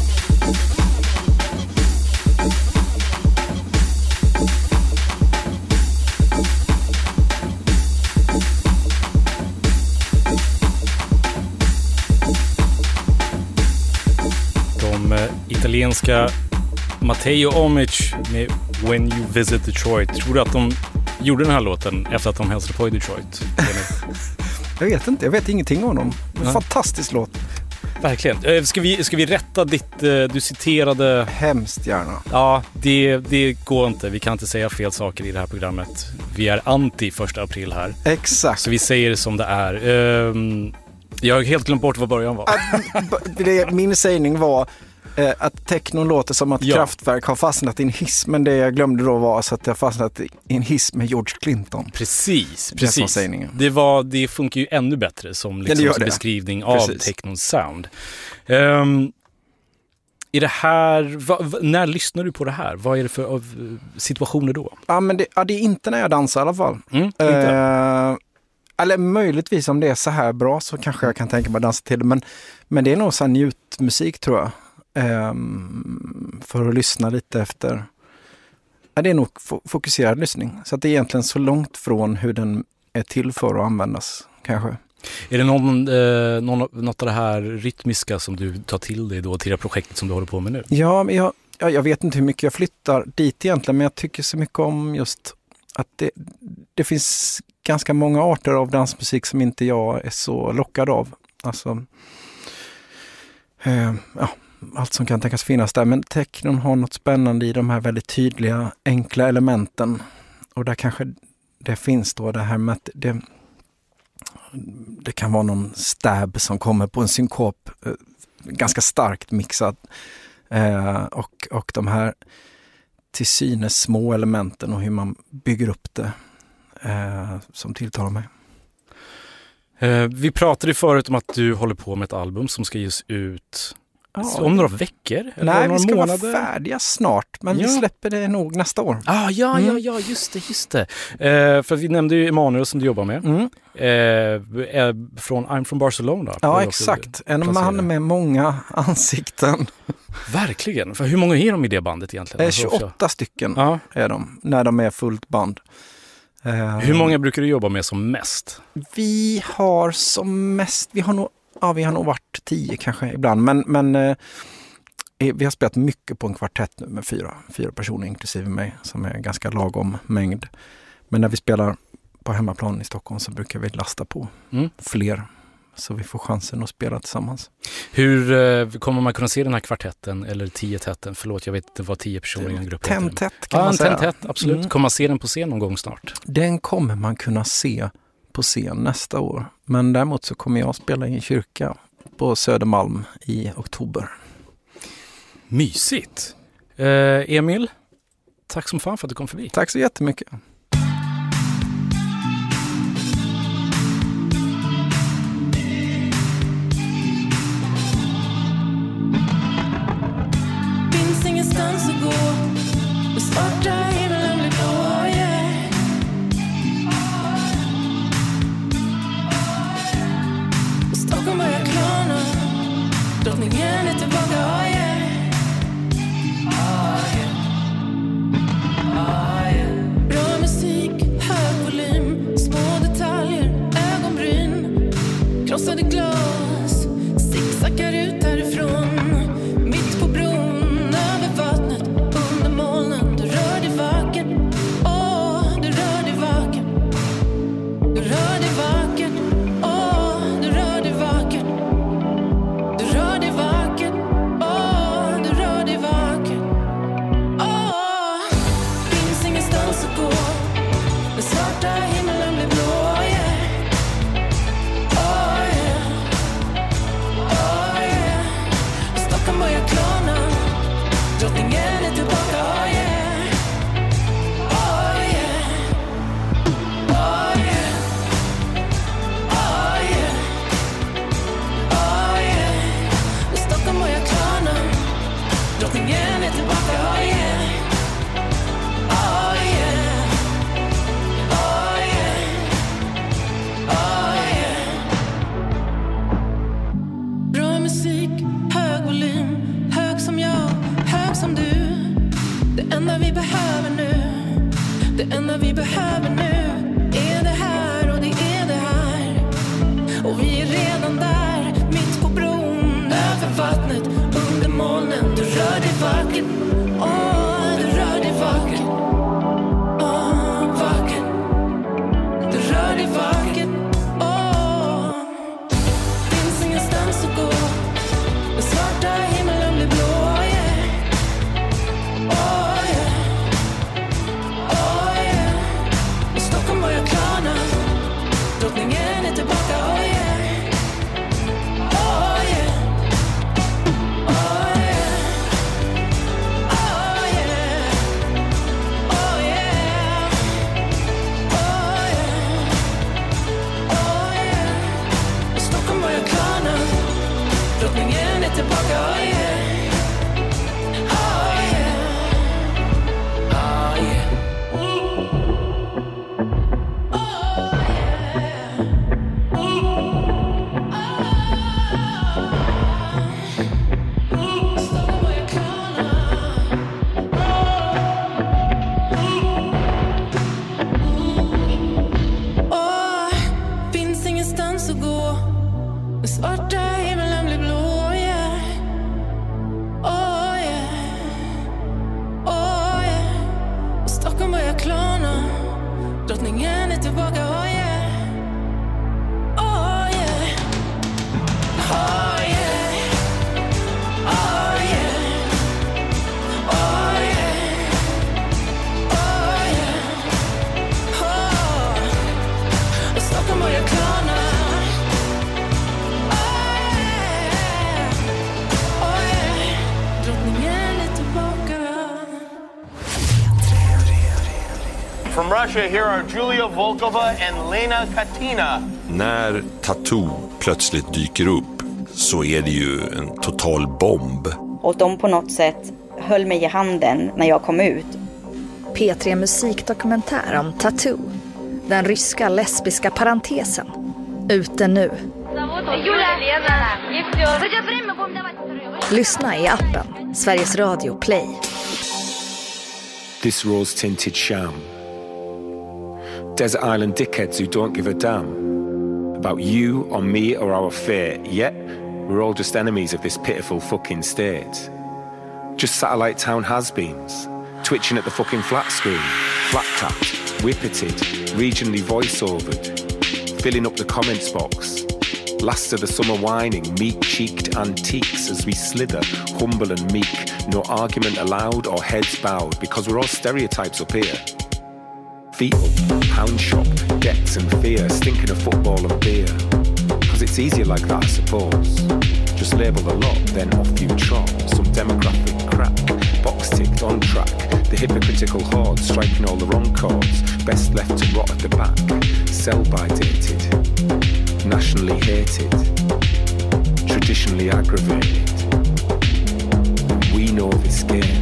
De eh, italienska Matteo Homage med When You Visit Detroit. Tror du att de gjorde den här låten efter att de hälsade på i Detroit?
Jag vet inte, jag vet ingenting om dem. En fantastisk låt.
Verkligen. Ska vi, ska vi rätta ditt, du citerade...
Hemskt gärna.
Ja, det, det går inte. Vi kan inte säga fel saker i det här programmet. Vi är anti första april här.
Exakt.
Så vi säger det som det är. Um, jag har helt glömt bort vad början var.
det, min sägning var eh, att techno låter som att ja. Kraftwerk har fastnat i en hiss. Men det jag glömde då var så att jag fastnat i en hiss med George Clinton.
Precis,
det
precis. Det, var, det funkar ju ännu bättre som liksom,
ja,
som beskrivning av technons sound. Um, Är det här, va, va, när lyssnar du på det här? Vad är det för av, situationer då?
Ja, men det, ja, det är inte när jag dansar i alla fall.
Mm,
eh, eller möjligtvis om det är så här bra så kanske jag kan tänka mig att dansa till det. Men, men det är nog så här njutmusik tror jag. Eh, för att lyssna lite efter. Ja, det är nog f- fokuserad lyssning. Så att det är egentligen så långt från hur den är till för att användas kanske.
Är det någon, eh, någon, något av det här rytmiska som du tar till dig då till det projektet som du håller på med nu?
Ja, men jag, jag, jag vet inte hur mycket jag flyttar dit egentligen, men jag tycker så mycket om just att det, det finns ganska många arter av dansmusik som inte jag är så lockad av. Alltså, eh, ja, allt som kan tänkas finnas där. Men technon har något spännande i de här väldigt tydliga, enkla elementen. Och där kanske det finns då det här med att det, det kan vara någon stab som kommer på en synkop, eh, ganska starkt mixad. Eh, och, och de här till synes små elementen och hur man bygger upp det eh, som tilltalar mig.
Eh, vi pratade förut om att du håller på med ett album som ska ges ut
ja,
om några veckor? Eller
nej,
några
vi ska
månader?
vara färdiga snart, men
ja.
vi släpper det nog nästa år.
Ah, ja,
mm.
ja, ja, just det, just det. Eh, för vi nämnde ju Emanuel som du jobbar med.
Mm.
Eh, eh, från I'm from Barcelona.
Ja, exakt. En man med många ansikten.
Verkligen. För hur många är de i det bandet egentligen?
Eh, tjugoåtta stycken
ja.
är de, när de är fullt band. Eh,
hur många brukar du jobba med som mest?
Vi har som mest, vi har nog, ja, vi har nog varit tio kanske ibland, men, men eh, vi har spelat mycket på en kvartett nu med fyra, fyra personer inklusive mig, som är ganska lagom mängd. Men när vi spelar på hemmaplan i Stockholm så brukar vi lasta på mm. fler, så vi får chansen att spela tillsammans.
Hur eh, kommer man kunna se den här kvartetten eller tio-tätten? Förlåt, jag vet inte vad tio personer i en grupp heter.
Tentätt kan
ja,
man
en
säga.
Tentätt, absolut.
Mm.
Kommer man se den på scen någon gång snart?
Den kommer man kunna se på scen nästa år. Men däremot så kommer jag spela i en kyrka på Södermalm i oktober.
Mysigt. Eh, Emil, tack som fan för att du kom förbi.
Tack så jättemycket.
Finns ingenstans att gå. Och svarta himlen blir blå, yeah. Och Stockholm börjar klarna. Drottningen är tillbaka, oh yeah. Bra musik, hög volym, små detaljer, ögonbryn, krossade glas, zigzaggar ut härifrån. Mitt på bron, över vattnet, under molnen. Du rör dig vackert, åh, du rör dig vackert. Du rör dig vackert, åh, du rör dig vackert. Du rör dig vackert, åh, du rör dig vackert. Åh, finns ingenstans att gå. Den svarta himlen blir blå, yeah. Åh, yeah. Åh, yeah. Och Stockholm börjar klarna. Drottningen är tillbaka, oh yeah. Oh yeah. Oh yeah. Oh yeah. Oh yeah. Och Stockholm börjar klarna. Drottningen är tillbaka, oh yeah. Oh yeah. Oh yeah. Oh yeah. Bra musik, hög volym, hög som jag, hög som du. Det enda vi behöver nu, det enda vi behöver nu är det här och det är det här. Och vi är redan där, mitt på bron, över vattnet, under molnen. Du rör dig vackert, åh, du rör dig vackert. Åh, vackert. Du rör dig vackert, åh. Finns ingenstans att gå. Den svarta himlen blir blå, yeah. Åh, yeah. Åh, yeah. Och Stockholm börjar klarna. Drottningen är tillbaka, oh yeah. Åh, yeah. Åh, yeah. Åh, yeah. Åh, yeah. Åh, yeah. Åh, yeah. Och Stockholm börjar klarna. Drottningen är tillbaka, oh yeah.
From Russia, here are Julia Volkova and Lena Katina.
När Tattoo plötsligt dyker upp så är det ju en total bomb.
Och de på något sätt höll mig i handen när jag kom ut.
P tre musikdokumentär om Tattoo, den ryska lesbiska parentesen. Ute nu. Lyssna i appen Sveriges Radio Play.
This rose-tinted sham. Desert island dickheads who don't give a damn about you or me or our fate. Yet we're all just enemies of this pitiful fucking state. Just satellite town has-beens, twitching at the fucking flat screen, flat-tapped, whippeted, regionally voice-overed, filling up the comments box. Last of the summer whining, meek-cheeked antiques as we slither, humble and meek, no argument allowed or heads bowed, because we're all stereotypes up here. Feet up, pound shop, debts and fear, stinking of football and beer. Because it's easier like that, I suppose. Just label the lot, then off you trot. Some demographic crack, box ticked on track. The hypocritical horde striking all the wrong chords. Best left to rot at the back. Sell-by dated, nationally hated, traditionally aggravated. We know this game.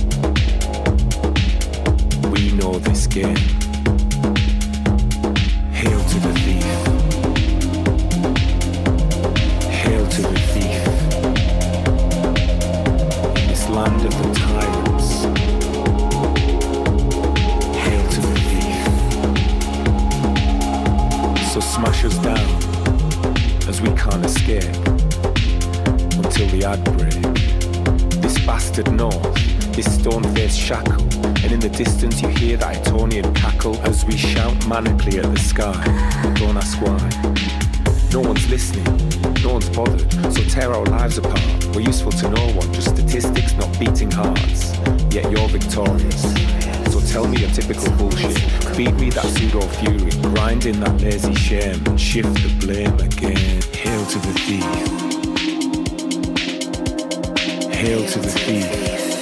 We know this game. Hail to the thief. Hail to the thief. In this land of the tyrants. Hail to the thief. So smash us down as we can't escape until the ad break. This bastard north, this stone-faced shackle, and in the distance you hear that Etonian cackle as we shout manically at the sky. Don't ask why. No one's listening, no one's bothered, so tear our lives apart. We're useful to no one, just statistics, not beating hearts. Yet you're victorious. So tell me your typical bullshit. Feed me that pseudo-fury, grind in that lazy shame, and shift the blame again. Hail to the thief. Hail to the thief.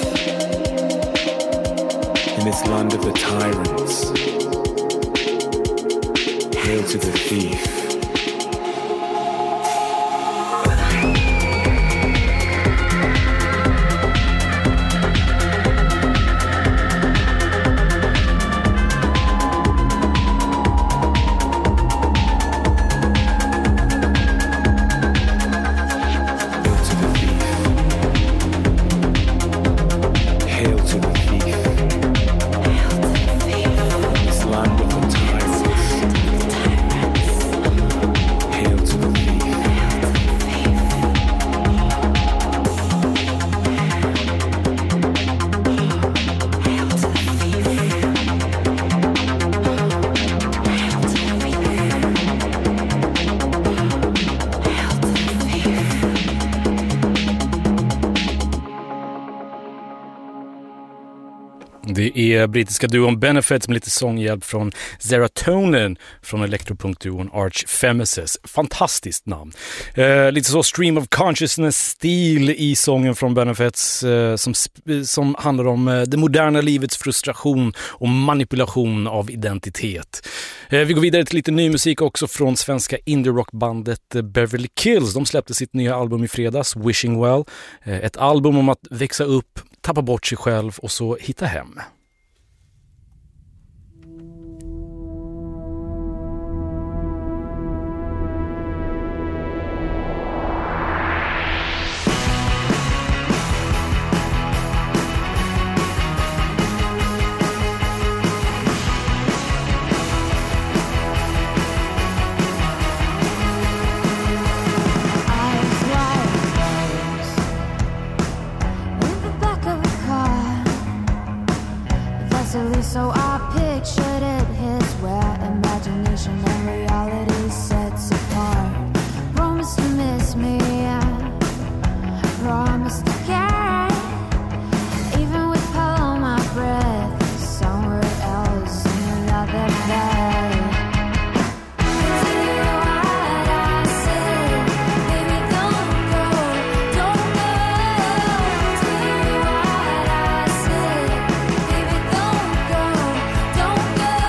In this land of the tyrants. Hail to the thief.
Det är brittiska duon Benefits med lite sånghjälp från Serotonin från elektropunk-duon Arch Femesis. Fantastiskt namn. Eh, lite så stream of consciousness-stil i sången från Benefits eh, som, som handlar om eh, det moderna livets frustration och manipulation av identitet. Eh, vi går vidare till lite ny musik också från svenska indie-rockbandet eh, Beverly Kills. De släppte sitt nya album i fredags, Wishing Well. Eh, ett album om att växa upp, tappa bort sig själv och så hitta hem.
So I pictured it his where imagination and reality sets apart. Promise to miss me, promise to care. Even with all my breath, somewhere else in another bed. Don't go.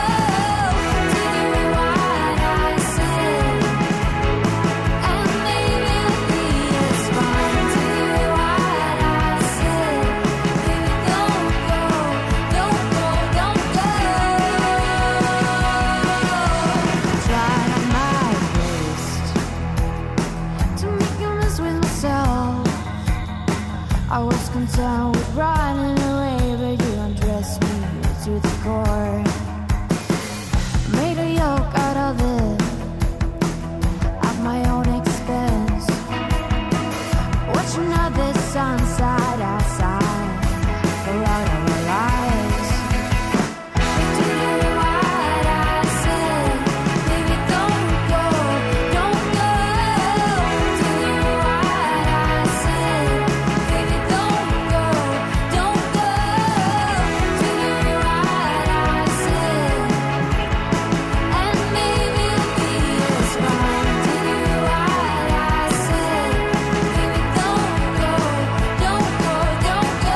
I was concerned with running away, but you undressed me to the core. Made a yoke out of it, at my own expense. Watching all this sun side outside, for out of our lives. To the right I said, baby don't go, don't go. To the right I said, baby don't go, don't go. To the right I said, and maybe it'll be as fine. To the right I said, baby don't go, don't go, don't go.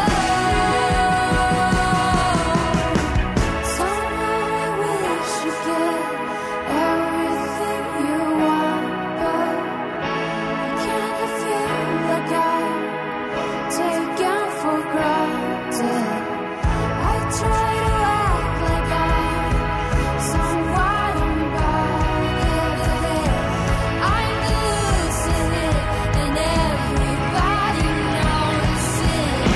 Somehow I wish you get everything you want, but can't you feel like I'm taken for granted? I try to act like I'm someone I'm bad. I'm losing it, and everybody knows it.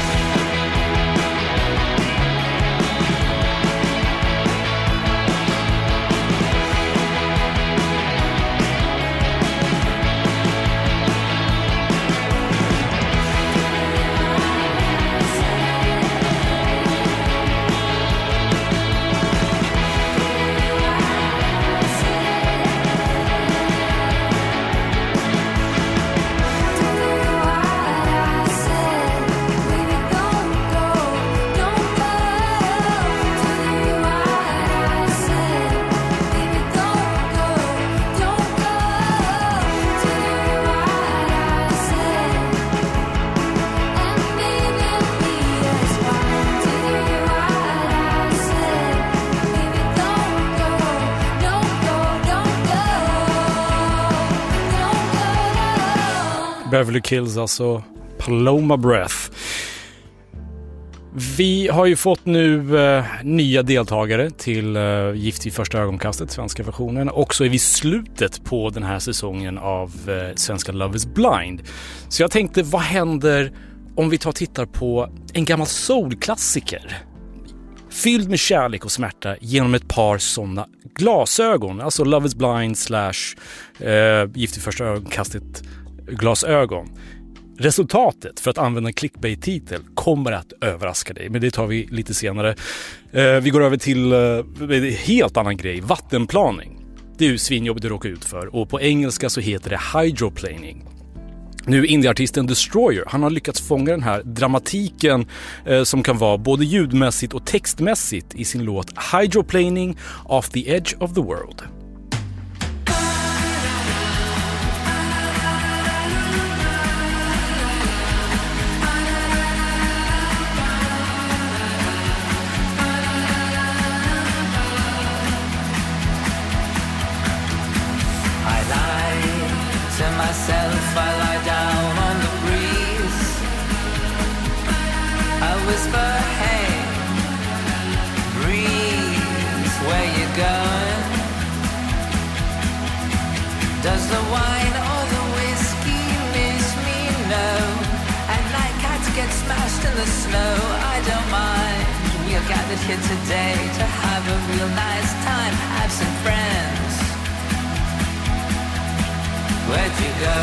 Beverly Kills, alltså Paloma Breath. Vi har ju fått nu eh, nya deltagare till eh, Gift i första ögonkastet, svenska versionen. Och så är vi slutet på den här säsongen av eh, svenska Love is Blind. Så jag tänkte, vad händer om vi tar och tittar på en gammal soulklassiker? Fylld med kärlek och smärta genom ett par sådana glasögon. Alltså Love is Blind slash eh, Gift i första ögonkastet glasögon. Resultatet, för att använda en clickbait-titel, kommer att överraska dig. Men det tar vi lite senare. Eh, vi går över till eh, en helt annan grej. Vattenplaning. Det är ju svinjobbigt att råka ut för. Och på engelska så heter det hydroplaning. Nu indieartisten Destroyer, han har lyckats fånga den här dramatiken eh, som kan vara både ljudmässigt och textmässigt i sin låt Hydroplaning Off the Edge of the World.
Myself, I lie down on the breeze. I whisper, hey, breeze, where you going? Does the wine or the whiskey miss me? No. At night cats get smashed in the snow. I don't mind. We are gathered here today to have a real nice time. Have some friends. Where'd you go?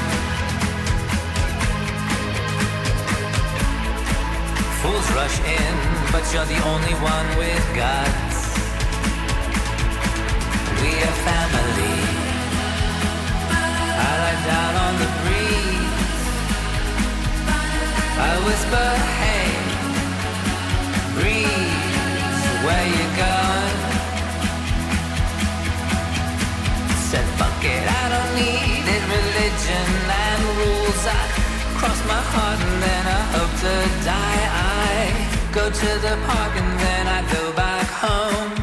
Fools rush in, but you're the only one with guts. We are family. I lie down on the breeze. I whisper, hey, breeze, where you going? Said fuck it, I don't need it, religion and rules. I cross my heart and then I hope to die. I go to the park and then I go back home.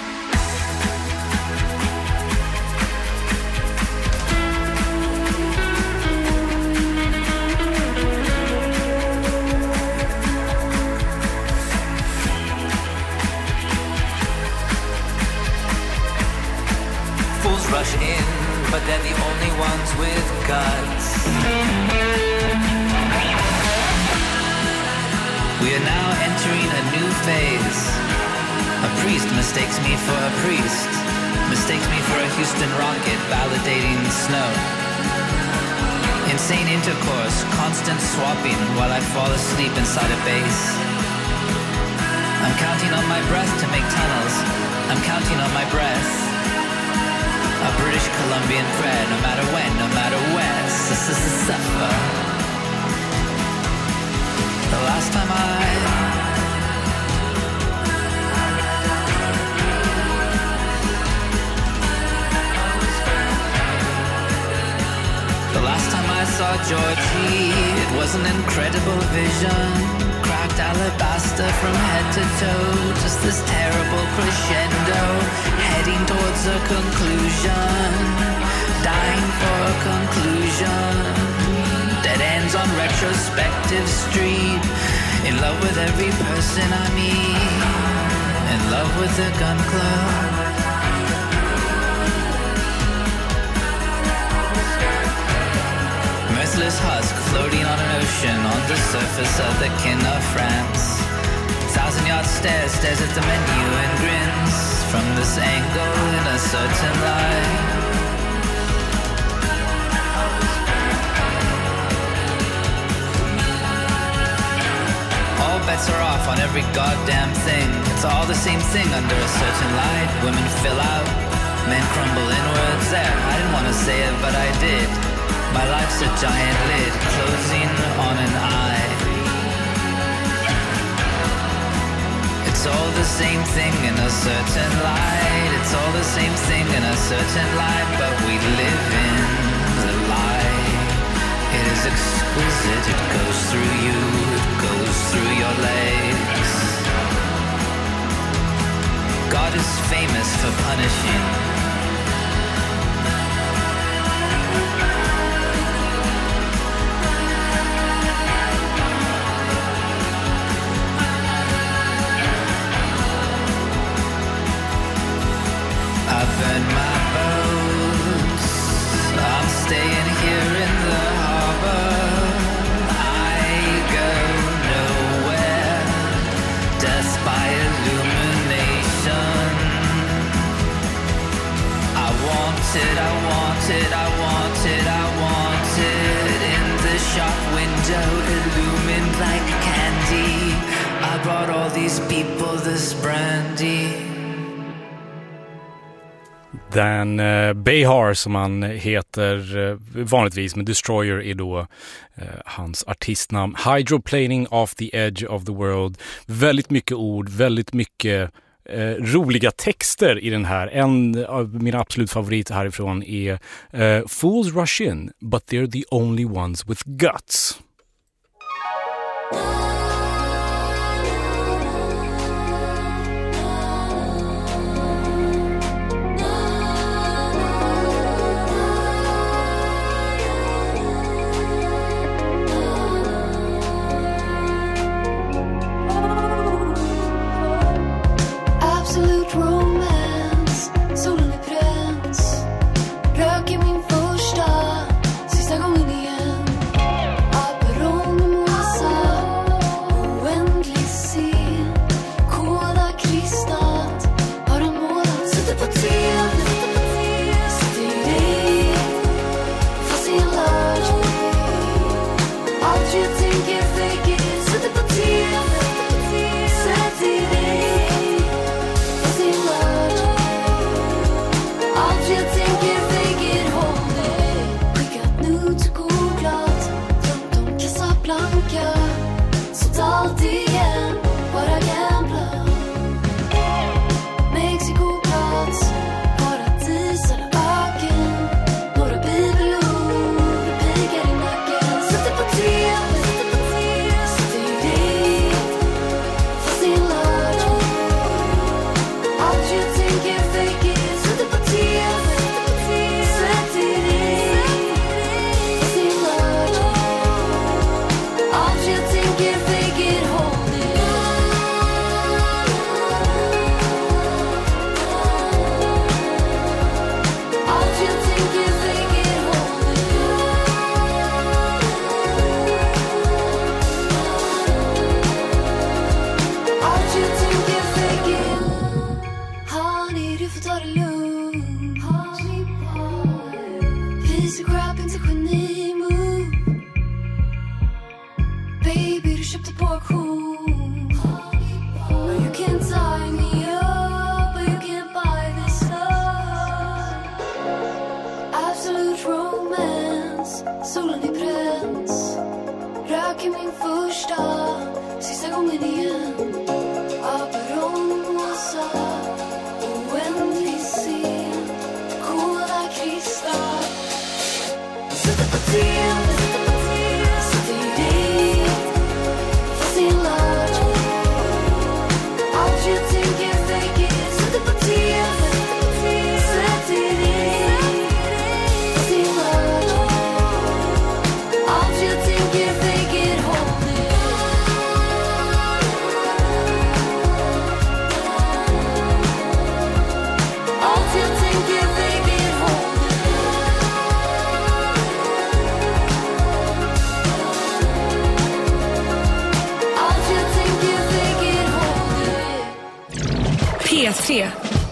Fools rush in, but they're the only ones with guts.
We are now entering a new phase. A priest mistakes me for a priest, mistakes me for a Houston rocket validating snow. Insane intercourse, constant swapping while I fall asleep inside a base. I'm counting on my breath to make tunnels. I'm counting on my breath. A British Columbian prayer, no matter when, no matter where. Suffer. The last time I The last time I saw Georgie, it was an incredible vision. Cracked alabaster from head to toe, just this terrible crescendo, heading towards a conclusion, dying for a conclusion. Dead ends on retrospective street, in love with every person I meet, in love with the gun club. Merciless husk floating on an ocean on the surface of the kin of France. Thousand yard stare stares at the menu and grins from this angle in a certain light. All bets are off on every goddamn thing. It's all the same thing under a certain light. Women fill out, men crumble inwards. There, I didn't want to say it, but I did. My life's a giant lid closing on an eye. It's all the same thing in a certain light. It's all the same thing in a certain light, but we live in the lie. It is exquisite, it goes through you, it goes through your legs. God is famous for punishing. Burn my boats, I'm staying here in the harbor. I go nowhere, death by illumination. I want it, I want it, I want it, I want it. In the shop window, illumined like candy. I brought all these people this brandy.
Dan uh, Behar som han heter uh, vanligtvis, men Destroyer är då uh, hans artistnamn. Hydroplaning off the edge of the world. Väldigt mycket ord, väldigt mycket uh, roliga texter i den här. En av mina absolut favoriter härifrån är uh, Fools rush in, but they're the only ones with guts.
Allt jag tänker, fake it home. Baby, du köpte på auktion. But you can't tie me up, but you can't buy this love. Absolute romance, solen i bränns. Rök i min första, sista gången igen. Aperon och satt, oändlig scen. Koda kristal. Sätter på tv.
P tre.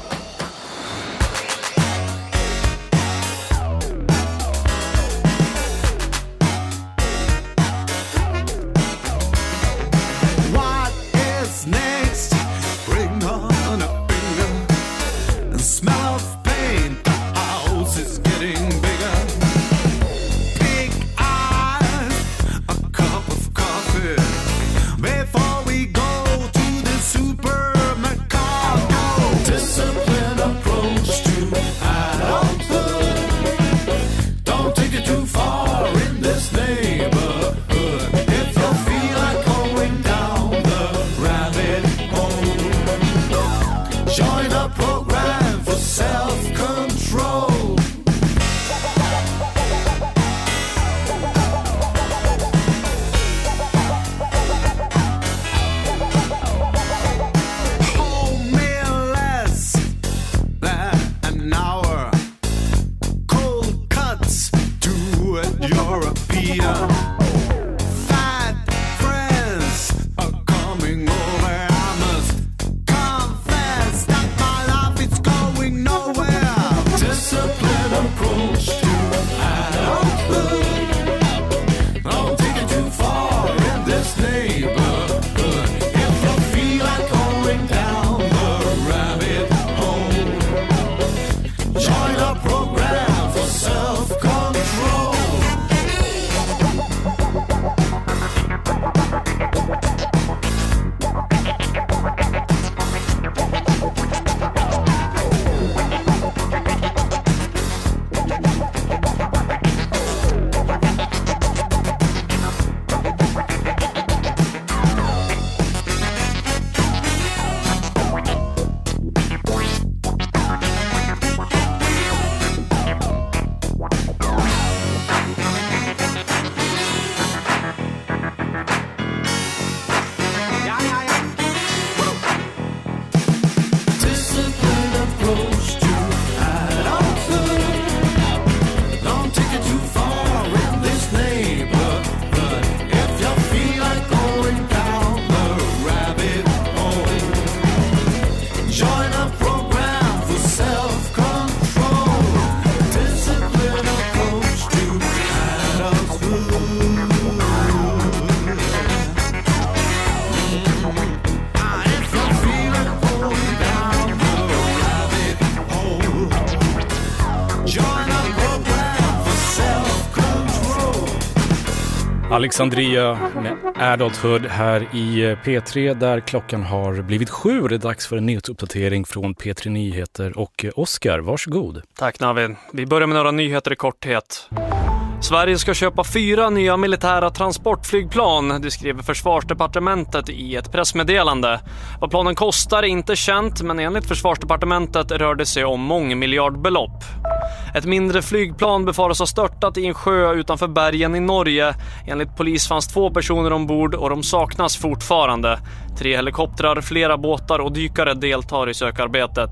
Alexandria med Adulthood här i P tre där klockan har blivit sju. Det är dags för en nyhetsuppdatering från P tre Nyheter och Oskar, varsågod.
Tack Navid. Vi börjar med några nyheter i korthet. Sverige ska köpa fyra nya militära transportflygplan, det skriver Försvarsdepartementet i ett pressmeddelande. Vad planen kostar är inte känt, men enligt Försvarsdepartementet rör det sig om mångmiljardbelopp. Ett mindre flygplan befaras ha störtat i en sjö utanför Bergen i Norge. Enligt polis fanns två personer ombord och de saknas fortfarande. Tre helikoptrar, flera båtar och dykare deltar i sökarbetet.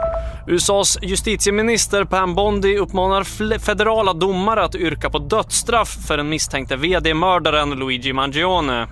U S A:s justitieminister Pam Bondi uppmanar federala domare att yrka på dödsstraff för den misstänkte vd-mördaren Luigi Mangione.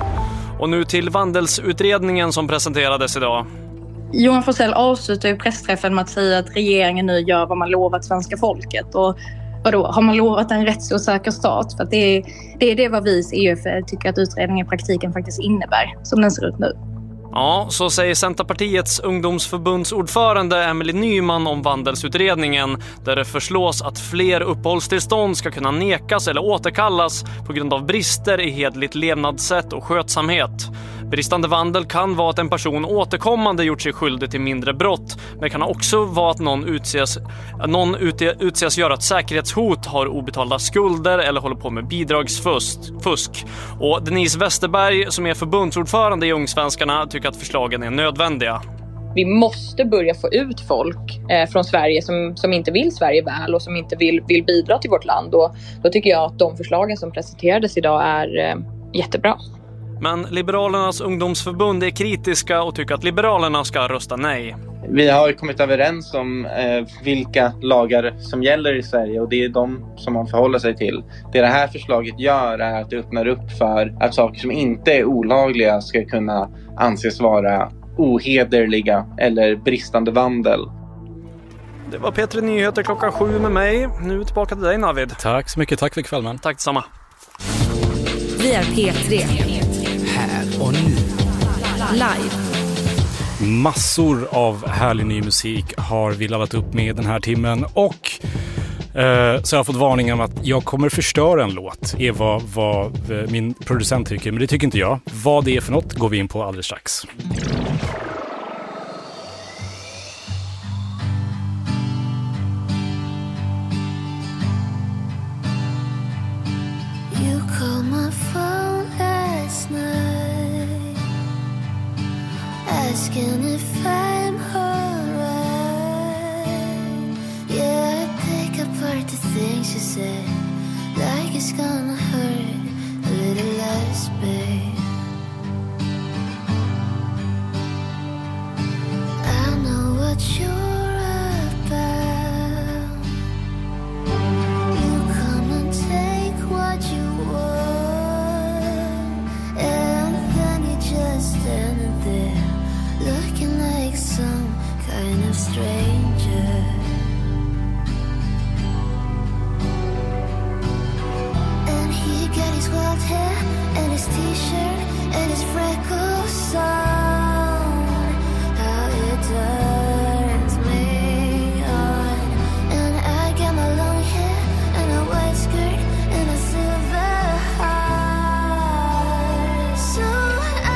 Och nu till vandelsutredningen som presenterades idag.
Johan Forssell avslutar ju pressträffen med att säga att regeringen nu gör vad man lovat svenska folket. Och vadå, har man lovat en rättsosäker stat? För att det, är, det är det vad vi i E U F tycker att utredningen i praktiken faktiskt innebär, som den ser ut nu.
Ja, så säger Centerpartiets ungdomsförbundsordförande Emily Nyman om vandelsutredningen, där det förslås att fler uppehållstillstånd ska kunna nekas eller återkallas på grund av brister i hederligt levnadssätt och skötsamhet. Bristande vandel kan vara att en person återkommande gjort sig skyldig till mindre brott, men det kan också vara att någon utses, någon utses göra ett säkerhetshot, har obetalda skulder eller håller på med bidragsfusk. Och Denise Westerberg, som är förbundsordförande i Ungsvenskarna, tycker att förslagen är nödvändiga.
Vi måste börja få ut folk eh, från Sverige som, som inte vill Sverige väl och som inte vill, vill bidra till vårt land. Och då tycker jag att de förslagen som presenterades idag är eh, jättebra.
Men Liberalernas ungdomsförbund är kritiska och tycker att Liberalerna ska rösta nej.
Vi har kommit överens om eh, vilka lagar som gäller i Sverige och det är de som man förhåller sig till. Det det här förslaget gör är att det öppnar upp för att saker som inte är olagliga ska kunna anses vara ohederliga eller bristande vandel.
Det var P tre Nyheter klockan sju med mig. Nu tillbaka till dig, Navid.
Tack så mycket, tack för kvällen.
Tack detsamma.
Vi är P tre.
Här och nu.
Live.
Massor av härlig ny musik har vi laddat upp med den här timmen och eh, så jag har fått varningen om att jag kommer förstöra en låt, är vad, vad min producent tycker, men det tycker inte jag. Vad det är för något går vi in på alldeles strax.
You called my phone last night, asking if I'm alright. Yeah, I pick apart the things you said, like it's gonna hurt a little less, babe. I know what you're about. You come and take what you want, and then you just stand there looking like some kind of stranger. And he got his wild hair and his t-shirt and his freckles on. How it turns me on. And I got my long hair and a white skirt and a silver heart. So I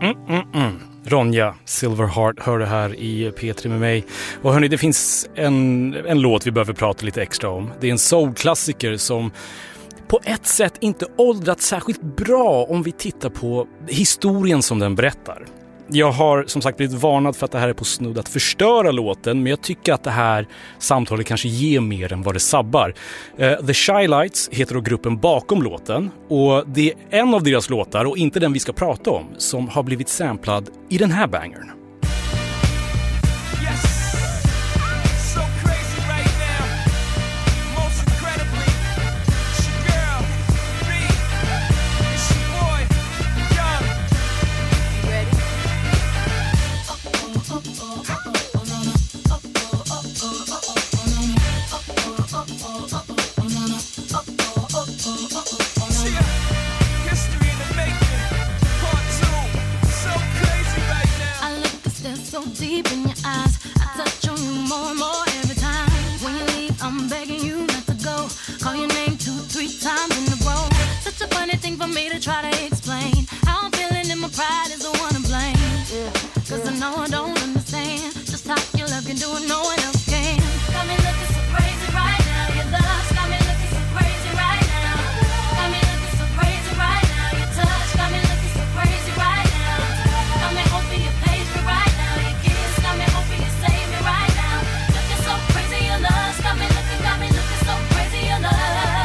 Mm, mm, mm. Ronja Silverheart hör det här i P tre med mig. Och hörni, det finns en, en låt vi behöver prata lite extra om. Det är en soulklassiker som på ett sätt inte åldrats särskilt bra om vi tittar på historien som den berättar. Jag har som sagt blivit varnad för att det här är på snudd att förstöra låten, men jag tycker att det här samtalet kanske ger mer än vad det sabbar. Uh, The Shylights heter då gruppen bakom låten, och det är en av deras låtar, och inte den vi ska prata om, som har blivit samplad i den här bangern.
Deep in your eyes, I touch on you more and more every time. When you leave, I'm begging you not to go. Call your name two, three times in a row. Such a funny thing for me to try to explain. How I'm feeling and my pride is the one to blame. Yeah, cause I know I don't understand just how your love can do it, no one else can. Got me looking so crazy right now. Your love's got me looking so crazy right now. Got me looking so crazy right now. Your touch got me looking so crazy right now. Got me hoping you page me right now. Got me hoping you save me right now. Looking so crazy, your love. Got me looking, got me looking so crazy, your love.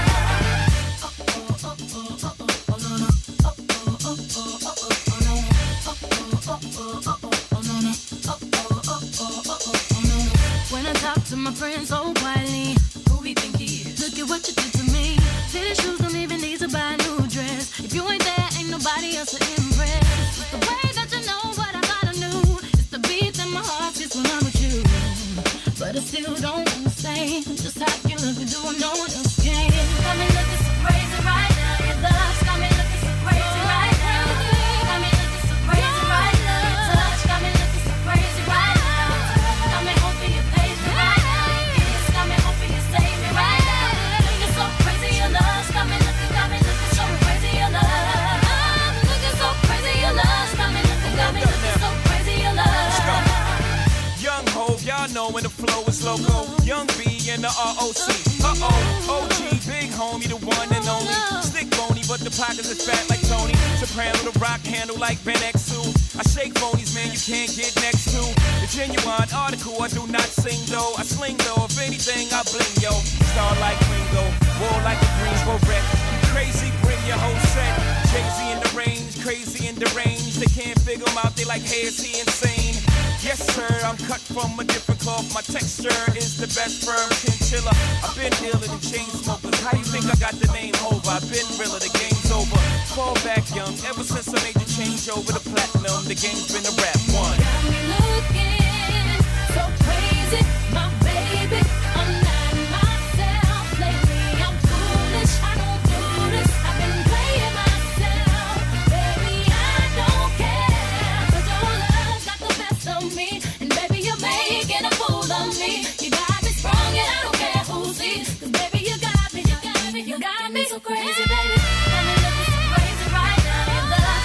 When I talk to my friends so quietly, who we think he is? Look at what you did to me. Fitted shoes don't even need to buy a new dress. If you ain't there, ain't nobody else to impress. It's the way that you know what I thought I knew. My heart gets when I'm with you, but I still don't understand just how you look and do what no one else can. Got me looking so crazy right now. Your love's got me looking so crazy right now. Got me looking so crazy right now. Your touch got me looking so crazy right now. Got me hoping you page me right now. Your kiss got me hoping you save me right now. Looking so crazy, your love's got me looking, got me looking so crazy, your love. I'm looking so crazy, your love's got me looking, got me looking so crazy, your love.
Young Hov, y'all know when the flow is loco. Young B and the R O C. Uh-oh, O G, big homie, the one and only. Stick bony, but the pockets is fat like Tony. Soprano, the rock handle like Ben X two. I shake phonies, man, you can't get next to. The genuine article, I do not sing though. I sling though, if anything, I bling, yo. Star like Ringo, war like a Greensboro wreck. Crazy, bring your whole set. Jay-Z in the range, crazy in the range. They can't figure him out, they like, hey, is he insane? Yes, sir, I'm cut from a different cloth. My texture is the best firm chinchilla. I've been dealing in chain smokers. How you think I got the name over? I've been realer, the game's over. Fall back young, ever since I made the change over to platinum. The game's been a rap one.
Got me looking